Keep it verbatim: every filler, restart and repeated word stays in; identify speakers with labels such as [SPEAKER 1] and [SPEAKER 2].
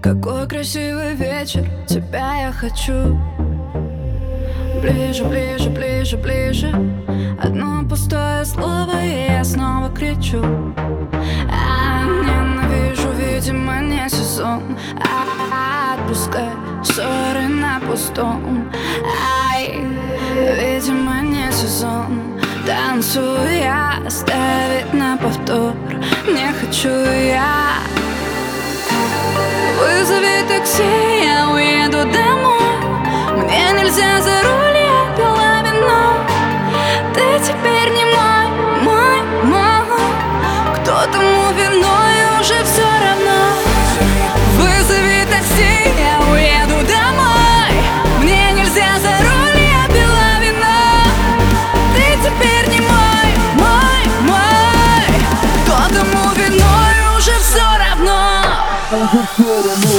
[SPEAKER 1] Какой красивый вечер, тебя я хочу. Ближе, ближе, ближе, ближе. Одно пустое слово, и я снова кричу. А, ненавижу, видимо, не сезон. А, отпускай ссоры на пустом. Ай, видимо, не сезон. Танцуя, ставить на повтор не хочу я. Вызови такси, я уеду домой. Мне нельзя за руль, я пила вино. Ты теперь не мой, мой, мой. Кто тому виной, уже все равно. Вызови такси, я уеду домой. Мне нельзя за руль, я пила вино. Ты теперь не мой, мой, мой. Кто тому виной, уже все равно.